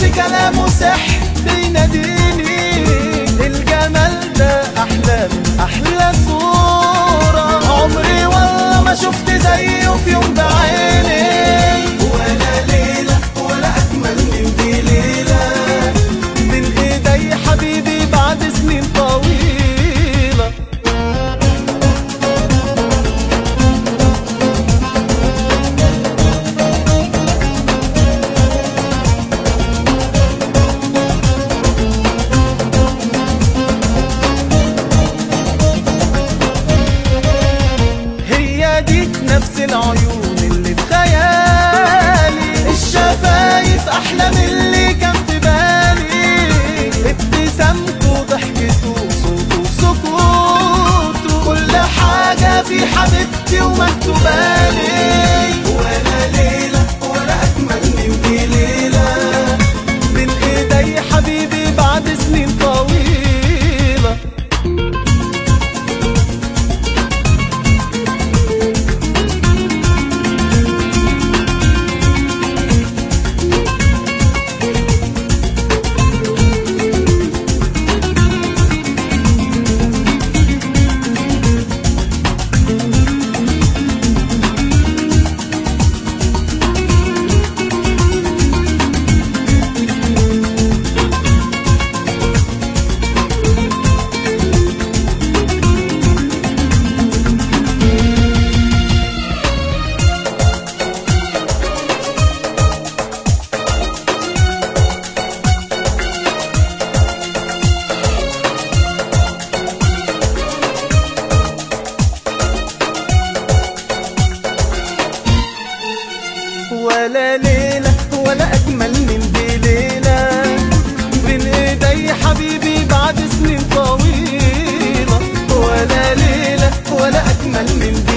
كلامه سحر بيناديني، الجمال ده أحلى من أحلى صورة، عمري والله ما شفت زيه في يوم بعيني، ولا ليلة ولا أجمل من دي ليلة، بين إيدي حبيبي بعد سنين طويلة. نفس العيون اللي في خيالي، الشفايف أحلى من اللي كان في بالي، ابتسامته ضحكته صوته سكوته، كل حاجة في حبيبتي ومكتوبالي، ولا ليلة ولا أجمل من دي ليلة، بين إيدي حبيبي بعد سنين طويلة. ولا ليلة ولا أجمل من دي ليلة، بين إيدي حبيبي بعد سنين طويلة، ولا ليلة ولا أجمل من دي